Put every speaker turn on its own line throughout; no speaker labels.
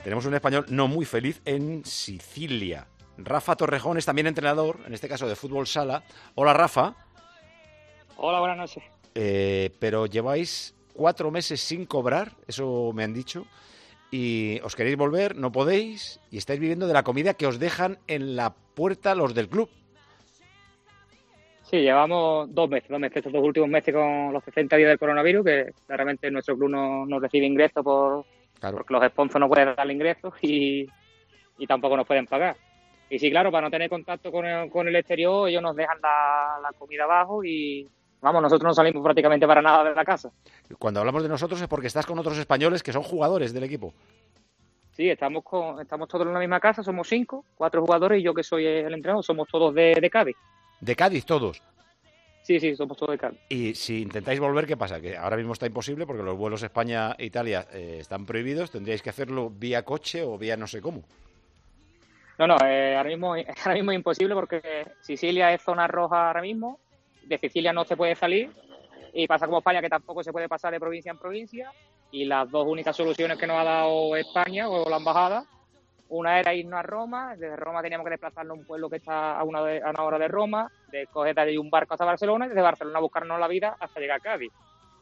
tenemos un español no muy feliz en Sicilia. Rafa Torrejón es también entrenador, en este caso de fútbol sala. Hola, Rafa.
Hola, buenas noches.
Pero lleváis 4 meses sin cobrar, eso me han dicho, y os queréis volver, no podéis, y estáis viviendo de la comida que os dejan en la puerta los del club.
Sí, llevamos 2 meses, estos 2 últimos meses con los 60 días del coronavirus, que claramente nuestro club no recibe ingresos
Claro.
porque los sponsors no pueden darle ingresos y tampoco nos pueden pagar. Y sí, claro, para no tener contacto con el exterior, ellos nos dejan la comida abajo y, vamos, nosotros no salimos prácticamente para nada de la casa.
Cuando hablamos de nosotros es porque estás con otros españoles que son jugadores del equipo.
Sí, estamos todos en la misma casa, somos 5, 4 jugadores y yo que soy el entrenador, somos todos de Cádiz.
De Cádiz todos.
Sí, somos todos de Cádiz.
Y si intentáis volver, ¿qué pasa? Que ahora mismo está imposible porque los vuelos España e Italia están prohibidos. Tendríais que hacerlo vía coche o vía no sé cómo.
No, ahora mismo es imposible porque Sicilia es zona roja ahora mismo, de Sicilia no se puede salir y pasa como España que tampoco se puede pasar de provincia en provincia y las 2 únicas soluciones que nos ha dado España o la embajada, una era irnos a Roma, desde Roma teníamos que desplazarnos a un pueblo que está a una hora de Roma, de coger de ahí un barco hasta Barcelona y desde Barcelona buscarnos la vida hasta llegar a Cádiz.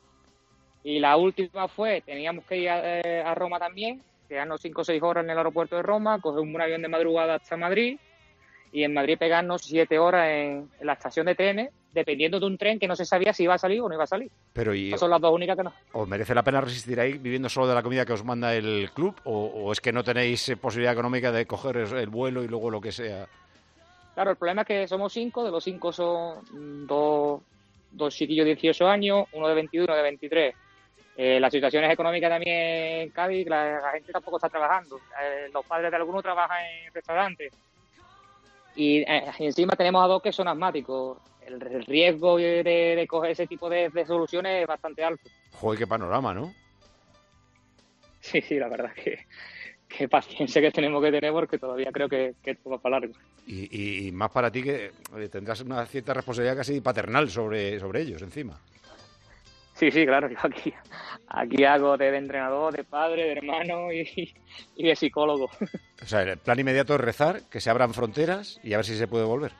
Y la última fue, teníamos que ir a Roma también, quedarnos 5 o 6 horas en el aeropuerto de Roma, coger un avión de madrugada hasta Madrid y en Madrid pegarnos 7 horas en la estación de trenes, dependiendo de un tren que no se sabía si iba a salir o no iba a salir.
Pero
Esas son las 2 únicas que no.
¿Os merece la pena resistir ahí viviendo solo de la comida que os manda el club? ¿O es que no tenéis posibilidad económica de coger el vuelo y luego lo que sea?
Claro, el problema es que somos 5, de los 5 son dos chiquillos de 18 años, uno de 21 y uno de 23. Las situaciones económicas también en Cádiz, la gente tampoco está trabajando. Los padres de algunos trabajan en restaurantes. Y encima tenemos a 2 que son asmáticos. El riesgo de coger ese tipo de soluciones es bastante alto.
Joder, qué panorama, ¿no?
Sí, la verdad que paciencia que tenemos que tener porque todavía creo que esto va para largo.
Y más para ti que tendrás una cierta responsabilidad casi paternal sobre ellos encima.
Sí, claro, yo aquí hago de entrenador, de padre, de hermano y de psicólogo.
O sea, el plan inmediato es rezar, que se abran fronteras y a ver si se puede volver.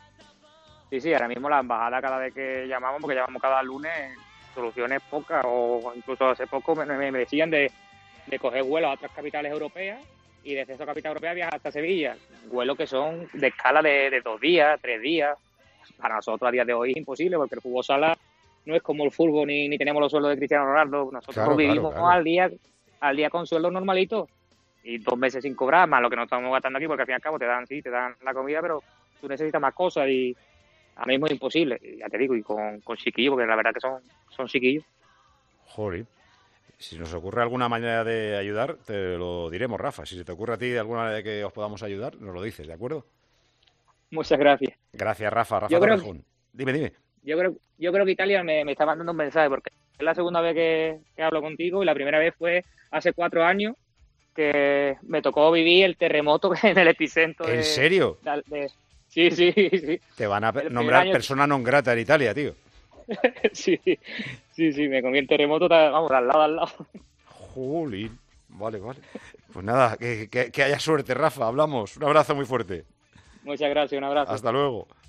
Sí, ahora mismo la embajada cada vez que llamamos, porque llamamos cada lunes, soluciones pocas, o incluso hace poco me decían de coger vuelos a otras capitales europeas y desde esa capital europea viajar hasta Sevilla. Vuelos que son de escala de 2 días, 3 días. Para nosotros a día de hoy es imposible porque el fútbol sala no es como el fútbol ni tenemos los sueldos de Cristiano Ronaldo. Nosotros vivimos al día con sueldos normalitos y 2 meses sin cobrar, más lo que nos estamos gastando aquí, porque al fin y al cabo te dan la comida, pero tú necesitas más cosas y a mí mismo es imposible, ya te digo, y con chiquillos, porque la verdad que son chiquillos.
Joder. Si nos ocurre alguna manera de ayudar, te lo diremos, Rafa. Si se te ocurre a ti alguna manera de que os podamos ayudar, nos lo dices, ¿de acuerdo?
Muchas gracias.
Gracias, Rafa Torrejón. Dime.
Yo creo que Italia me está mandando un mensaje, porque es la segunda vez que hablo contigo y la primera vez fue hace 4 años que me tocó vivir el terremoto en el epicentro.
¿En serio?
Sí.
Te van a nombrar persona non grata en Italia, tío.
Sí, me comí el terremoto, vamos, al lado.
Jolín, vale. Pues nada, que haya suerte, Rafa, hablamos. Un abrazo muy fuerte.
Muchas gracias, un abrazo.
Hasta luego.